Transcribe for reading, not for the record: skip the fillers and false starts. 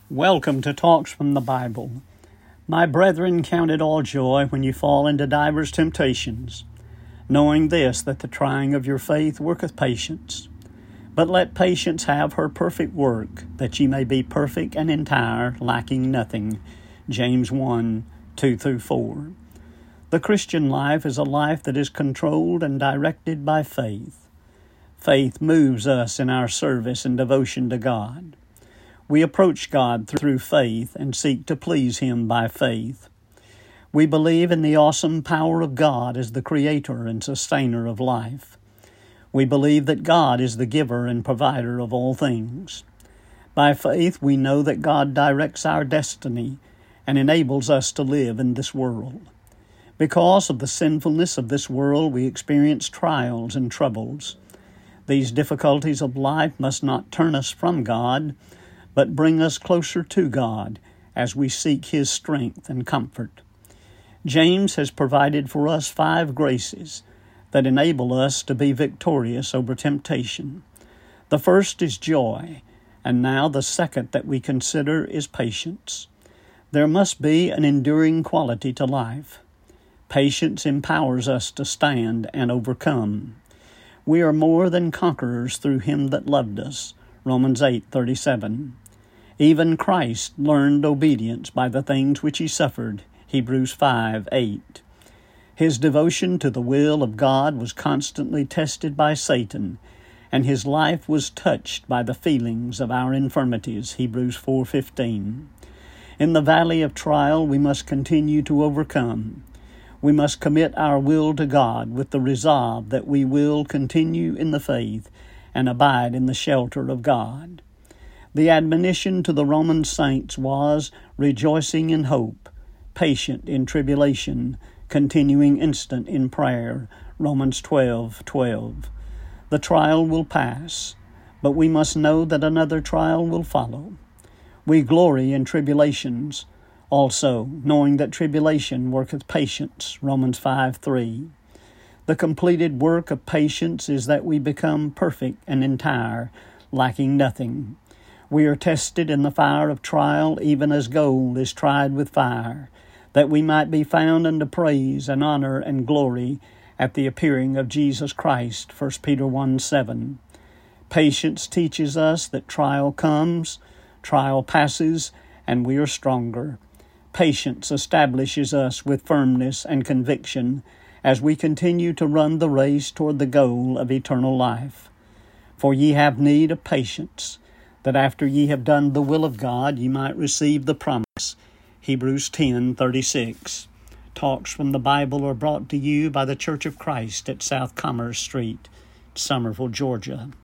Welcome to Talks from the Bible. My brethren, count it all joy when you fall into divers temptations, knowing this, that the trying of your faith worketh patience. But let patience have her perfect work, that ye may be perfect and entire, lacking nothing. James 1, 2-4. The Christian life is a life that is controlled and directed by faith. Faith moves us in our service and devotion to God. We approach God through faith and seek to please Him by faith. We believe in the awesome power of God as the Creator and Sustainer of life. We believe that God is the giver and provider of all things. By faith, we know that God directs our destiny and enables us to live in this world. Because of the sinfulness of this world, we experience trials and troubles. These difficulties of life must not turn us from God, but bring us closer to God as we seek His strength and comfort. James has provided for us 5 graces that enable us to be victorious over temptation. The first is joy, and now the second that we consider is patience. There must be an enduring quality to life. Patience empowers us to stand and overcome. We are more than conquerors through Him that loved us. Romans 8:37. Even Christ learned obedience by the things which He suffered. Hebrews 5:8. His devotion to the will of God was constantly tested by Satan, and His life was touched by the feelings of our infirmities. Hebrews 4:15. In the valley of trial, we must continue to overcome. We must commit our will to God with the resolve that we will continue in the faith and abide in the shelter of God. The admonition to the Roman saints was rejoicing in hope, patient in tribulation, continuing instant in prayer. Romans 12:12. The trial will pass, but we must know that another trial will follow. We glory in tribulations, also knowing that tribulation worketh patience. Romans 5:3. The completed work of patience is that we become perfect and entire, lacking nothing. We are tested in the fire of trial, even as gold is tried with fire, that we might be found unto praise and honor and glory at the appearing of Jesus Christ. 1 Peter 1:7. Patience teaches us that trial comes, trial passes, and we are stronger. Patience establishes us with firmness and conviction as we continue to run the race toward the goal of eternal life. For ye have need of patience, that after ye have done the will of God, ye might receive the promise. Hebrews 10:36. Talks from the Bible are brought to you by the Church of Christ at South Commerce Street, Summerville, Georgia.